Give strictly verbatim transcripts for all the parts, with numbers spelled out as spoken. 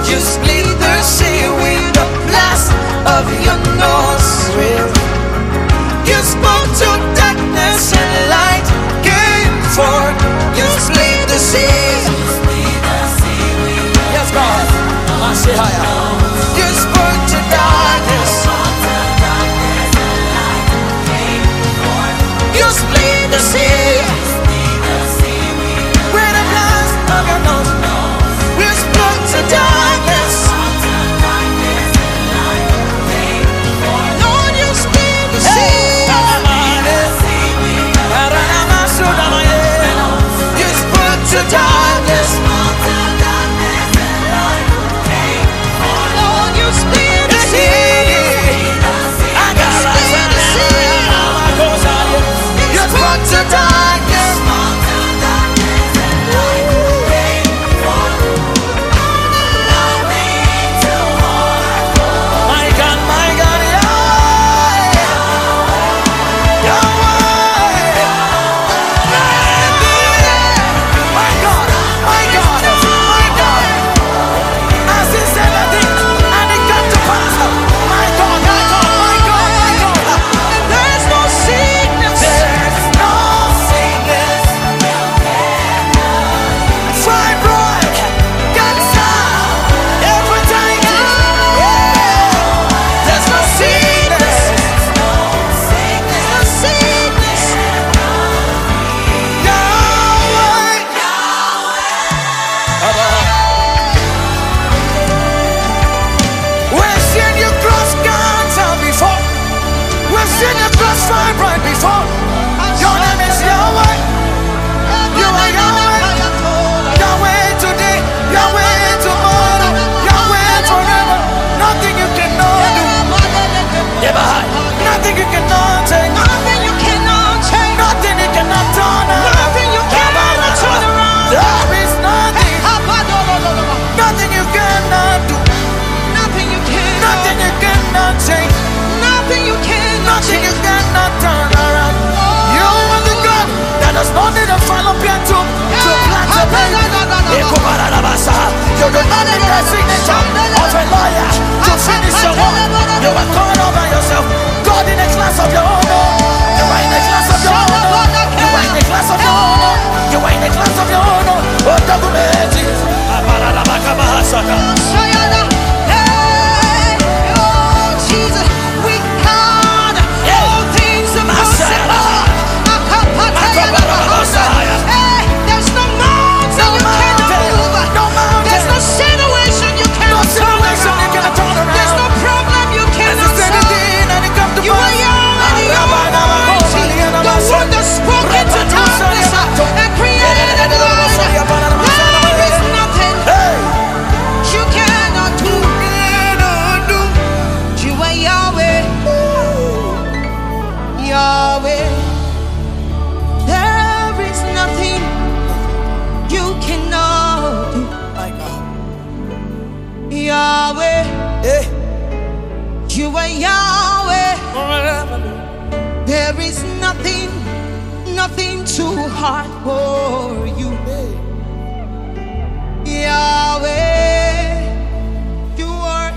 You split the sea with the blast of your nostril. You spoke to darkness and light came forth. You split the sea. Yes, God. I say higher. You spoke to darkness. You split the sea. With the blast of your nostril. You spoke to darkness. Lord, you split the sea. You spoke to darkness. Lord, you split the sea. I got split the sea. You spoke to darkness. My God, my God, Yahweh, Yahweh. My God, my God, my God. As he said a thing, and it got to pass. My God, my God, my God, my God. There's no sickness. There's no sickness. Fibroid, cancer, hepatitis. There's no sickness. No sickness. Yahweh. We've seen you cross cancer before. We've seen you cross fibroid before. Your name is Yahweh. You are Yahweh. Yahweh today. Yahweh tomorrow. Yahweh forever. Nothing you cannot do. Nothing you cannot take. Nothing you cannot change. Nothing you cannot turn around. Nothing you cannot turn around. There is nothing. Nothing you cannot do. Nothing you cannot. Nothing you cannot change. Nothing you cannot Nothing you change. cannot turn around. You are the God that does not need a fallopian tube to plant a baby. You do not need the signature of a lawyer to finish your work. You are God all by yourself. God in a class of your own. You are in a class of your own. You are in a class of your own. You are in a class of your own. Oh, Tagumeji. Shayana. Hey, oh Jesus, we count all things impossible. Hey, there's no mountain you cannot move. No mountain. There's no situation you cannot turn situation you cannot turn around. around. There's no problem you cannot solve. You are Yahweh, the Almighty, the one that spoke into darkness and created light. There is nothing you cannot do. You are Yahweh, Yahweh. There is nothing you cannot do. My God. Yahweh, Hey. you are Yahweh. There is nothing, nothing too hard for you. Yahweh, you are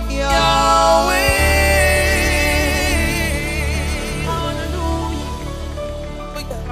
Yahweh. Hallelujah.